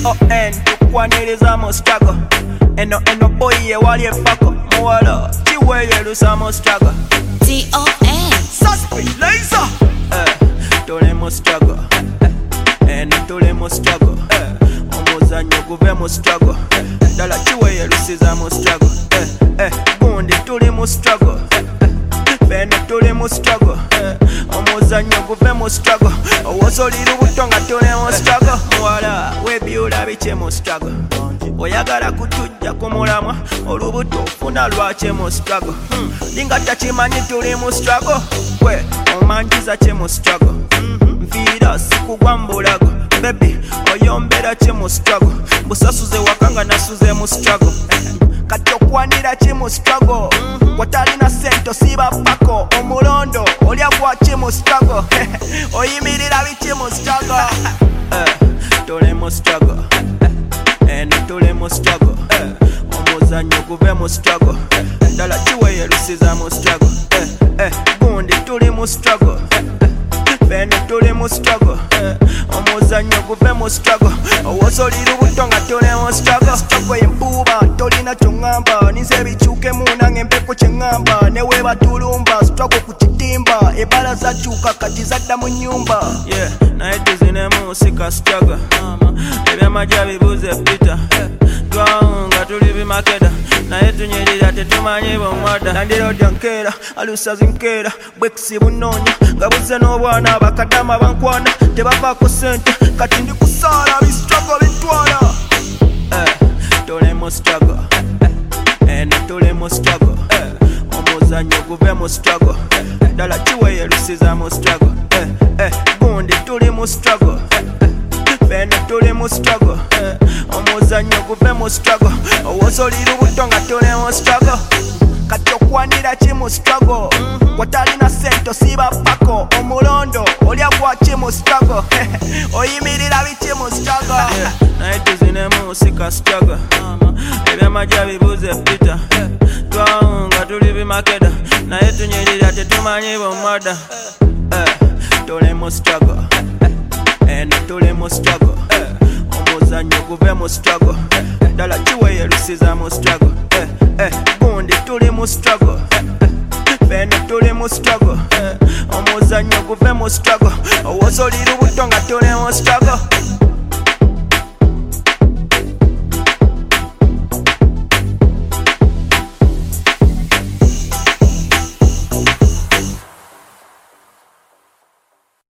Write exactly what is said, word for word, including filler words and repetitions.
O N tukwaniriza mu struggle. Eno eno boy ye wali efako muwala chiweyerusa mu struggle. D O N Suspect laser. Eh, tole mu struggle. Eno tole mu struggle. Omuzanyo guve mu struggle. Dala chiweyerusiza mu struggle. Eh, eh, gundi tuli mu struggle. Bene tuli mu struggle. Omuzanyo guve mu struggle. Owosolira obuto nga tole mu struggle. Muwala webyula biche mu struggle. Oyagala kutujja ku mulamwa olubuto ofuna lwaki mu struggle. hmm. Linga takimanyi tuli mu struggle. Gwe omanjiza ki mu struggle. Nfiira sikugwa mbulago baby oyombera ki mu struggle. Busasuze wakanga nasuze mu struggle. Kati okwanira ki mu struggle. Watalina sento siba pako omulondo olya gwaki mu struggle. Oyimirira biki mu struggle. Tole mu struggle. Eno tuli mu struggle. Omuzanyo guve mu struggle. Dala chiweyerusiza mu struggle. Gundi tuli mu struggle. Bene tuli mu struggle. Omuzanyo guve mu struggle. Owosolira obuto nga tuli mu struggle. Struggle empuuba tolina kyongamba. Ninze ebikyukemu nange empeko kyeŋŋamba. Ne weeba tulumba struggle ku kitimba. Ebala zakyuka kati zadda mu nnyumba. Yeah, naye tuzinemu sika struggle. Ebyamagya bibuuze Peter. Twawunga tuli bimakeda naye tunyirira tetumanyi bomwada. Nandirodya nkeera alusazi nkeera bwekisi bunoonya nga buzze n'obwana bakadama bankwana tebavaako sente kati ndi kusaala bistruggle bintwala. Tole mu struggle. Eno tuli mu struggle. Omuzanyo guve mu struggle. Dala chiweyerusiza mu struggle. Gundi tuli mu struggle. Bene tuli mu struggle. Omuzanyo guve mu struggle. Owosolira obuto nga tuli mu struggle. Kati okwanira ki mu struggle. Watalina sento siba pako omulondo olya gwaki mu struggle. Oyimirira biki mu struggle. Naye tuzinemu sika struggle. Ebyamagya bibuuze Peter. Twawunga tuli bimakeda naye tunyirira tetumanyi bomwada. Tuli mu struggle. Eno tuli mu struggle. Omuzanyo guve mu struggle. Dala chiweyerusiza mu struggle. Gundi tuli mu struggle. Bene tuli mu struggle. Omuzanyo guve mu struggle. Owosolira obuto nga tuli mu struggle.